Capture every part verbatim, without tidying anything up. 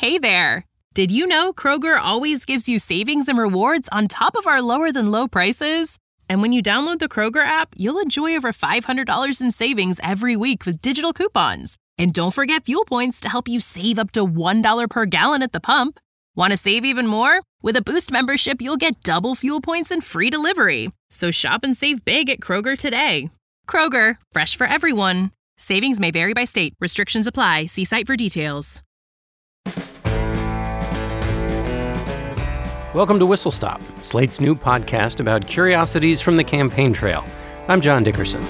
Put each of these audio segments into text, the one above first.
Hey there! Did you know Kroger always gives you savings and rewards on top of our lower-than-low prices? And when you download the Kroger app, you'll enjoy over five hundred dollars in savings every week with digital coupons. And don't forget fuel points to help you save up to one dollar per gallon at the pump. Want to save even more? With a Boost membership, you'll get double fuel points and free delivery. So shop and save big at Kroger today. Kroger, fresh for everyone. Savings may vary by state. Restrictions apply. See site for details. Welcome to Whistle Stop, Slate's new podcast about curiosities from the campaign trail. I'm John Dickerson.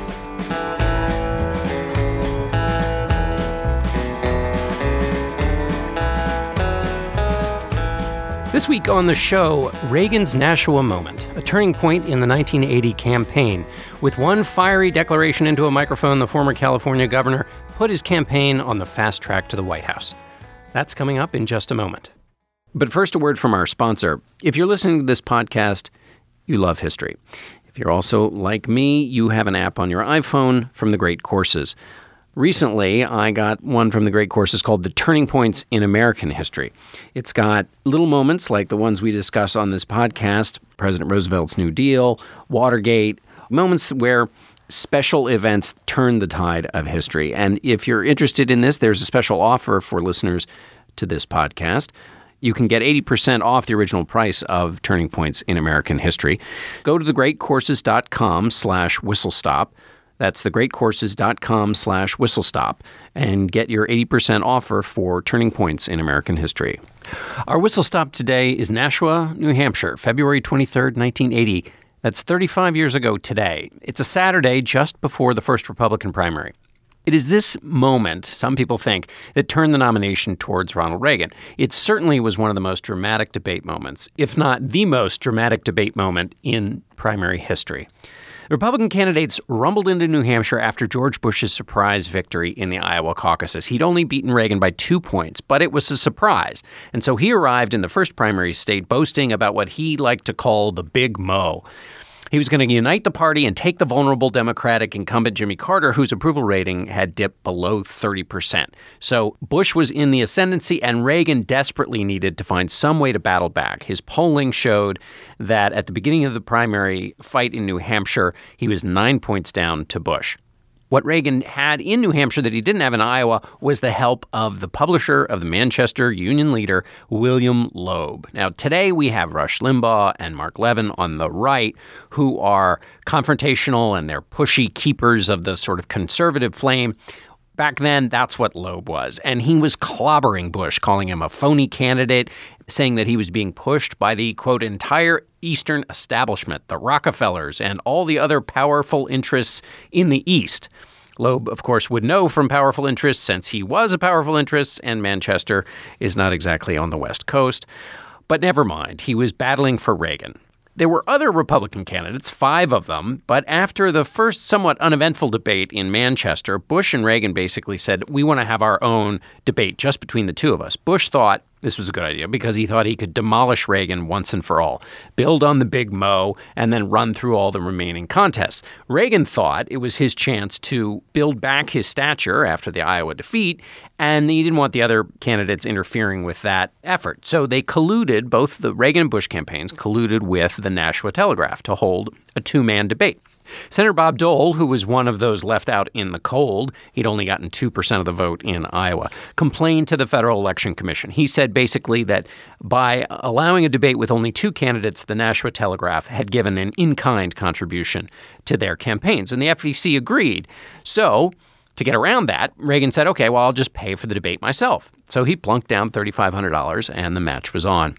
This week on the show, Reagan's Nashua moment, a turning point in the nineteen eighty campaign. With one fiery declaration into a microphone, the former California governor put his campaign on the fast track to the White House. That's coming up in just a moment. But first, a word from our sponsor. If you're listening to this podcast, you love history. If you're also like me, you have an app on your iPhone from The Great Courses. Recently, I got one from The Great Courses called The Turning Points in American History. It's got little moments like the ones we discuss on this podcast, President Roosevelt's New Deal, Watergate, moments where special events turn the tide of history. And if you're interested in this, there's a special offer for listeners to this podcast. You can get eighty percent off the original price of Turning Points in American History. Go to thegreatcourses.com slash whistlestop. That's thegreatcourses.com slash whistlestop and get your eighty percent offer for Turning Points in American History. Our whistle stop today is Nashua, New Hampshire, February twenty-third, nineteen eighty. That's thirty-five years ago today. It's a Saturday just before the first Republican primary. It is this moment, some people think, that turned the nomination towards Ronald Reagan. It certainly was one of the most dramatic debate moments, if not the most dramatic debate moment in primary history. The Republican candidates rumbled into New Hampshire after George Bush's surprise victory in the Iowa caucuses. He'd only beaten Reagan by two points, but it was a surprise. And so he arrived in the first primary state boasting about what he liked to call the Big Mo. He was going to unite the party and take the vulnerable Democratic incumbent Jimmy Carter, whose approval rating had dipped below thirty percent. So Bush was in the ascendancy, and Reagan desperately needed to find some way to battle back. His polling showed that at the beginning of the primary fight in New Hampshire, he was nine points down to Bush. What Reagan had in New Hampshire that he didn't have in Iowa was the help of the publisher of the Manchester Union Leader, William Loeb. Now, today we have Rush Limbaugh and Mark Levin on the right, who are confrontational and they're pushy keepers of the sort of conservative flame. Back then, that's what Loeb was. And he was clobbering Bush, calling him a phony candidate, saying that he was being pushed by the, quote, entire Eastern establishment, the Rockefellers, and all the other powerful interests in the East. Loeb, of course, would know from powerful interests since he was a powerful interest, and Manchester is not exactly on the West Coast. But never mind, he was battling for Reagan. There were other Republican candidates, five of them, but after the first somewhat uneventful debate in Manchester, Bush and Reagan basically said, we want to have our own debate just between the two of us. Bush thought this was a good idea because he thought he could demolish Reagan once and for all, build on the Big Mo, and then run through all the remaining contests. Reagan thought it was his chance to build back his stature after the Iowa defeat, and he didn't want the other candidates interfering with that effort. So they colluded, both the Reagan and Bush campaigns colluded with the Nashua Telegraph to hold a two-man debate. Senator Bob Dole, who was one of those left out in the cold, he'd only gotten two percent of the vote in Iowa, complained to the Federal Election Commission. He said basically that by allowing a debate with only two candidates, the Nashua Telegraph had given an in-kind contribution to their campaigns, and the F E C agreed. So to get around that, Reagan said, okay, well, I'll just pay for the debate myself. So he plunked down three thousand five hundred dollars, and the match was on.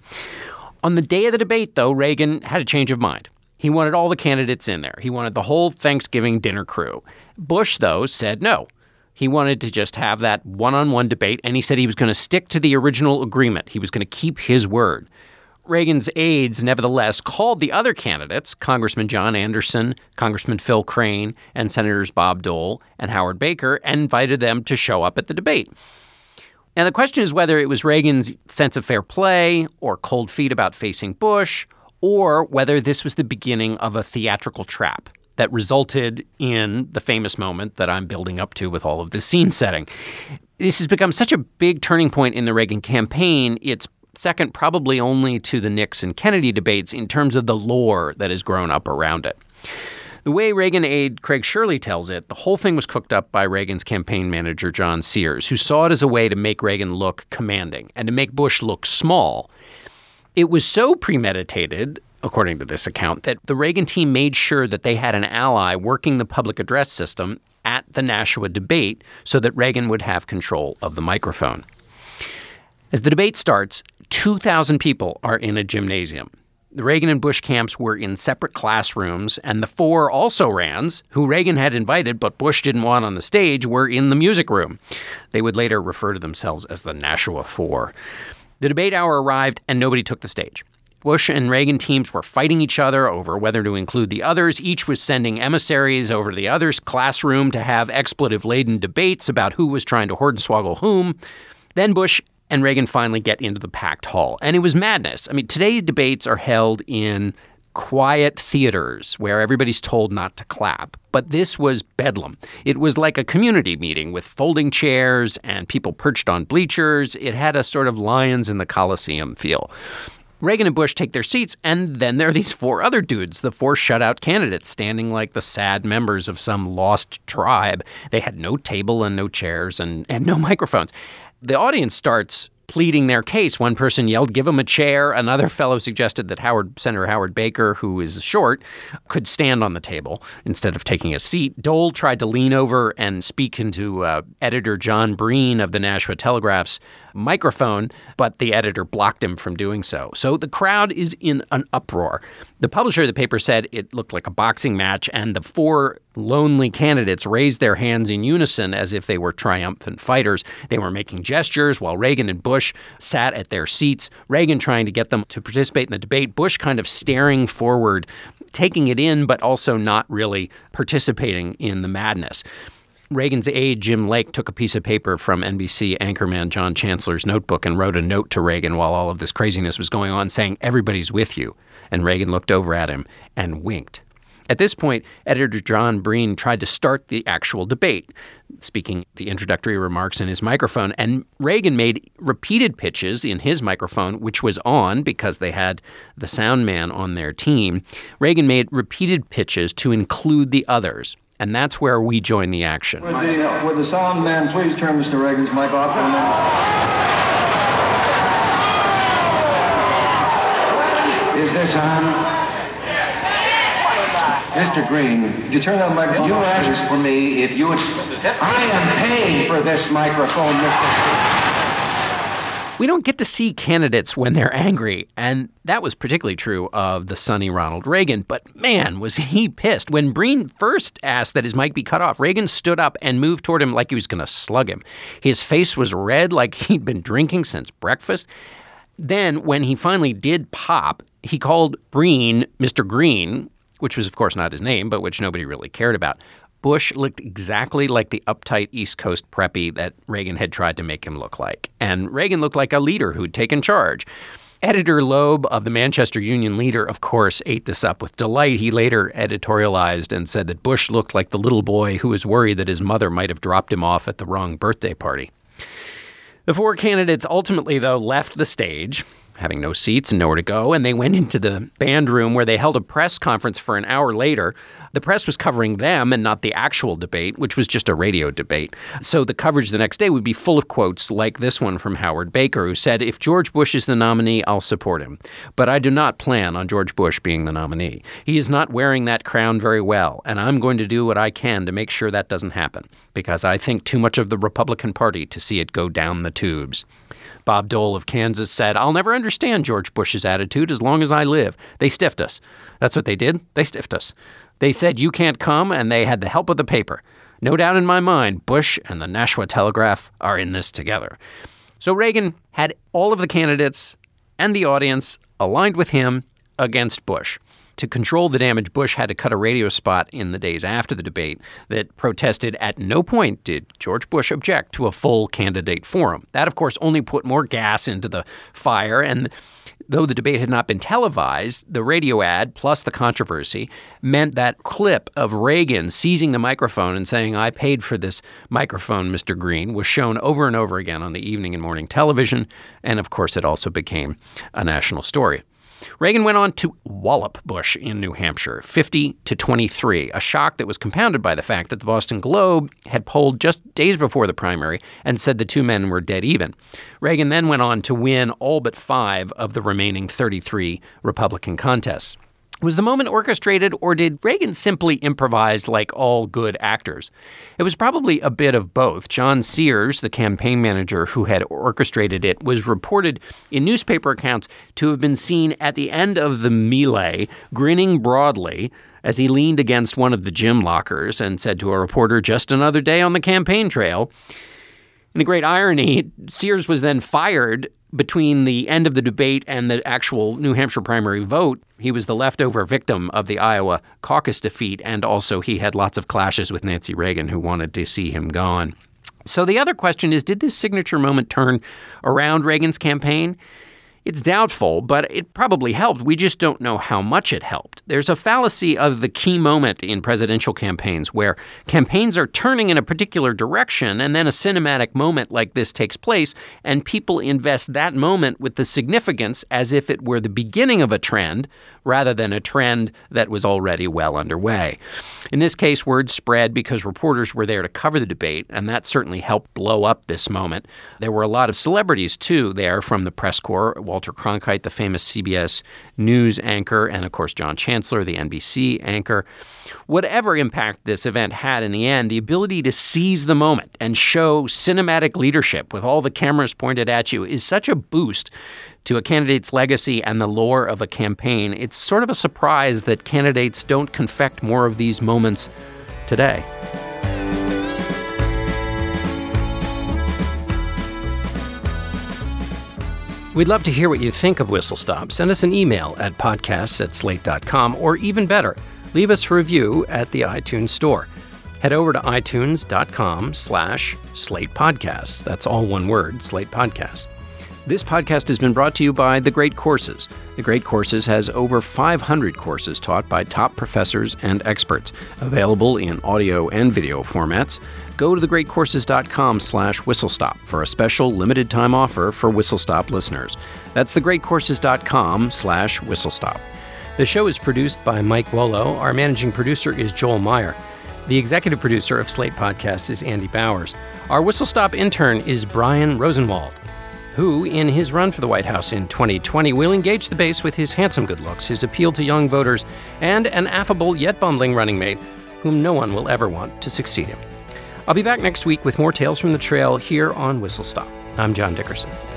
On the day of the debate, though, Reagan had a change of mind. He wanted all the candidates in there. He wanted the whole Thanksgiving dinner crew. Bush, though, said no. He wanted to just have that one-on-one debate, and he said he was going to stick to the original agreement. He was going to keep his word. Reagan's aides, nevertheless, called the other candidates, Congressman John Anderson, Congressman Phil Crane, and Senators Bob Dole and Howard Baker, and invited them to show up at the debate. Now, the question is whether it was Reagan's sense of fair play or cold feet about facing Bush, or whether this was the beginning of a theatrical trap that resulted in the famous moment that I'm building up to with all of this scene setting. This has become such a big turning point in the Reagan campaign. It's second probably only to the Nixon-Kennedy debates in terms of the lore that has grown up around it. The way Reagan aide Craig Shirley tells it, the whole thing was cooked up by Reagan's campaign manager, John Sears, who saw it as a way to make Reagan look commanding and to make Bush look small. It was so premeditated, according to this account, that the Reagan team made sure that they had an ally working the public address system at the Nashua debate so that Reagan would have control of the microphone. As the debate starts, two thousand people are in a gymnasium. The Reagan and Bush camps were in separate classrooms, and the four also-rans, who Reagan had invited but Bush didn't want on the stage, were in the music room. They would later refer to themselves as the Nashua Four. The debate hour arrived, and nobody took the stage. Bush and Reagan teams were fighting each other over whether to include the others. Each was sending emissaries over to the other's classroom to have expletive-laden debates about who was trying to hornswoggle whom. Then Bush and Reagan finally get into the packed hall. And it was madness. I mean, today's debates are held in quiet theaters where everybody's told not to clap. But this was bedlam. It was like a community meeting with folding chairs and people perched on bleachers. It had a sort of Lions in the Coliseum feel. Reagan and Bush take their seats, and then there are these four other dudes, the four shutout candidates, standing like the sad members of some lost tribe. They had no table and no chairs and, and no microphones. The audience starts pleading their case. One person yelled, "Give him a chair." Another fellow suggested that Howard, Senator Howard Baker, who is short, could stand on the table instead of taking a seat. Dole tried to lean over and speak into uh, editor John Breen of the Nashua Telegraph's microphone, but the editor blocked him from doing so. So the crowd is in an uproar. The publisher of the paper said it looked like a boxing match, and the four lonely candidates raised their hands in unison as if they were triumphant fighters. They were making gestures while Reagan and Bush sat at their seats, Reagan trying to get them to participate in the debate, Bush kind of staring forward, taking it in, but also not really participating in the madness. Reagan's aide, Jim Lake, took a piece of paper from N B C anchorman John Chancellor's notebook and wrote a note to Reagan while all of this craziness was going on, saying, "Everybody's with you." And Reagan looked over at him and winked. At this point, editor John Breen tried to start the actual debate, speaking the introductory remarks in his microphone, and Reagan made repeated pitches in his microphone, which was on because they had the sound man on their team. Reagan made repeated pitches to include the others. And that's where we join the action. Would the, would the sound man please turn Mister Reagan's mic off for a minute? Is this on? Mister Green, did you turn that microphone you off? You asked for me if you would... I am paying for this microphone, Mister Green. We don't get to see candidates when they're angry, and that was particularly true of the sunny Ronald Reagan. But man, was he pissed. When Breen first asked that his mic be cut off, Reagan stood up and moved toward him like he was going to slug him. His face was red like he'd been drinking since breakfast. Then, when he finally did pop, he called Breen Mister Green, which was, of course, not his name, but which nobody really cared about. Bush looked exactly like the uptight East Coast preppy that Reagan had tried to make him look like. And Reagan looked like a leader who'd taken charge. Editor Loeb of the Manchester Union Leader, of course, ate this up with delight. He later editorialized and said that Bush looked like the little boy who was worried that his mother might have dropped him off at the wrong birthday party. The four candidates ultimately, though, left the stage, having no seats and nowhere to go, and they went into the band room where they held a press conference for an hour later. The press was covering them and not the actual debate, which was just a radio debate. So the coverage the next day would be full of quotes like this one from Howard Baker, who said, "If George Bush is the nominee, I'll support him. But I do not plan on George Bush being the nominee. He is not wearing that crown very well, and I'm going to do what I can to make sure that doesn't happen, because I think too much of the Republican Party to see it go down the tubes." Bob Dole of Kansas said, "I'll never understand George Bush's attitude as long as I live. They stiffed us." That's what they did. They stiffed us. They said, "You can't come," and they had the help of the paper. No doubt in my mind, Bush and the Nashua Telegraph are in this together. So Reagan had all of the candidates and the audience aligned with him against Bush. To control the damage, Bush had to cut a radio spot in the days after the debate that protested at no point did George Bush object to a full candidate forum. That, of course, only put more gas into the fire, and Though the debate had not been televised, the radio ad plus the controversy meant that clip of Reagan seizing the microphone and saying, "I paid for this microphone, Mister Green," was shown over and over again on the evening and morning television. And of course, it also became a national story. Reagan went on to wallop Bush in New Hampshire, fifty to twenty-three, a shock that was compounded by the fact that the Boston Globe had polled just days before the primary and said the two men were dead even. Reagan then went on to win all but five of the remaining thirty-three Republican contests. Was the moment orchestrated, or did Reagan simply improvise like all good actors? It was probably a bit of both. John Sears, the campaign manager who had orchestrated it, was reported in newspaper accounts to have been seen at the end of the melee, grinning broadly as he leaned against one of the gym lockers and said to a reporter, "Just another day on the campaign trail." In a great irony, Sears was then fired between the end of the debate and the actual New Hampshire primary vote. He was the leftover victim of the Iowa caucus defeat, and also he had lots of clashes with Nancy Reagan, who wanted to see him gone. So the other question is, did this signature moment turn around Reagan's campaign? It's doubtful, but it probably helped. We just don't know how much it helped. There's a fallacy of the key moment in presidential campaigns where campaigns are turning in a particular direction and then a cinematic moment like this takes place, and people invest that moment with the significance as if it were the beginning of a trend rather than a trend that was already well underway. In this case, word spread because reporters were there to cover the debate, and that certainly helped blow up this moment. There were a lot of celebrities, too, there from the press corps. Walter Cronkite, the famous C B S News anchor, and, of course, John Chancellor, the N B C anchor. Whatever impact this event had in the end, the ability to seize the moment and show cinematic leadership with all the cameras pointed at you is such a boost to a candidate's legacy and the lore of a campaign. It's sort of a surprise that candidates don't confect more of these moments today. We'd love to hear what you think of Whistle Stop. Send us an email at podcasts at slate dot com, or even better, leave us a review at the iTunes store. Head over to itunes.com slash Slate Podcasts. That's all one word, Slate Podcasts. This podcast has been brought to you by The Great Courses. The Great Courses has over five hundred courses taught by top professors and experts, available in audio and video formats. Go to thegreatcourses.com slash whistlestop for a special limited time offer for Whistle Stop listeners. That's thegreatcourses.com slash whistlestop. The show is produced by Mike Wolo. Our managing producer is Joel Meyer. The executive producer of Slate Podcasts is Andy Bowers. Our Whistle Stop intern is Brian Rosenwald, who, in his run for the White House in twenty twenty, will engage the base with his handsome good looks, his appeal to young voters, and an affable yet bumbling running mate whom no one will ever want to succeed him. I'll be back next week with more Tales from the Trail here on Whistle Stop. I'm John Dickerson.